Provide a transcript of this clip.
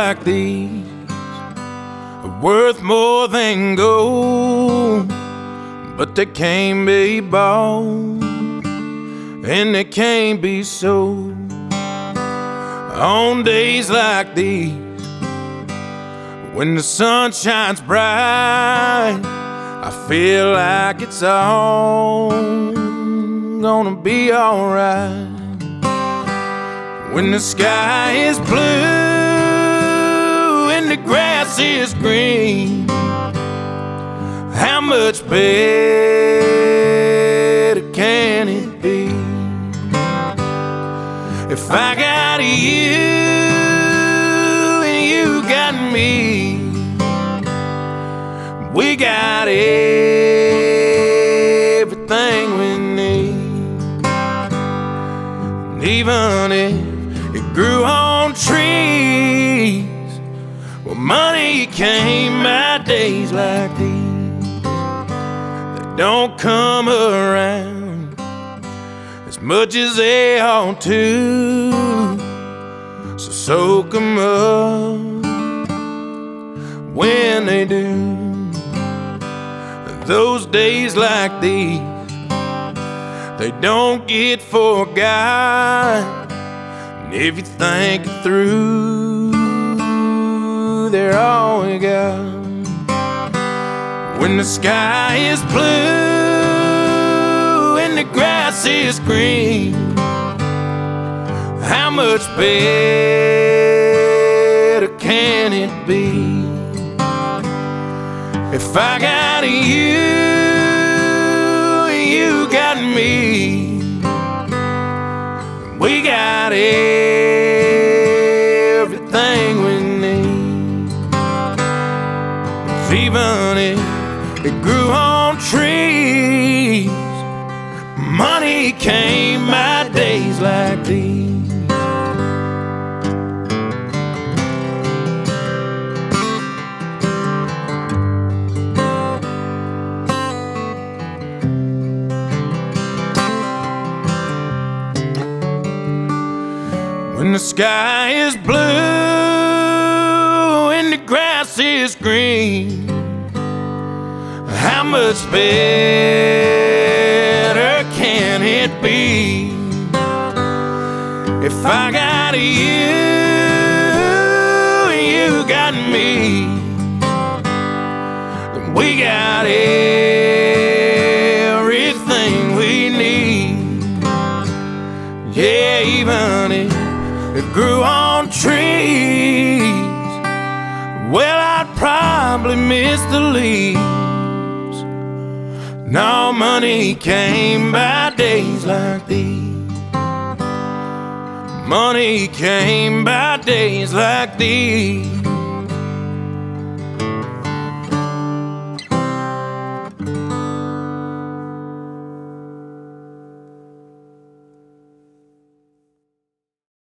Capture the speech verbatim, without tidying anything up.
like these are worth more than gold, but they can't be bought and they can't be sold. On days like these, when the sun shines bright, I feel like it's all gonna be alright. When the sky is blue and the grass is green, how much better can it be? If I got you and you got me, we got everything we need. And even if it grew on trees, well, money came by days like these. They don't come around as much as they ought to, so soak 'em up when they do. Those days like these, they don't get forgot. And if you think it through, they're all we got. When the sky is blue and the grass is green, how much better can it be? If I got you and you got me, we got everything we need. Even if it grew on trees, money came by days like these. When the sky is blue and the grass is green, how much better can it be? If I got you and you got me, then we got everything we need. Yeah, even if it grew on trees, well, I'd probably miss the leaves. No, money came by days like these. Money came by days like these.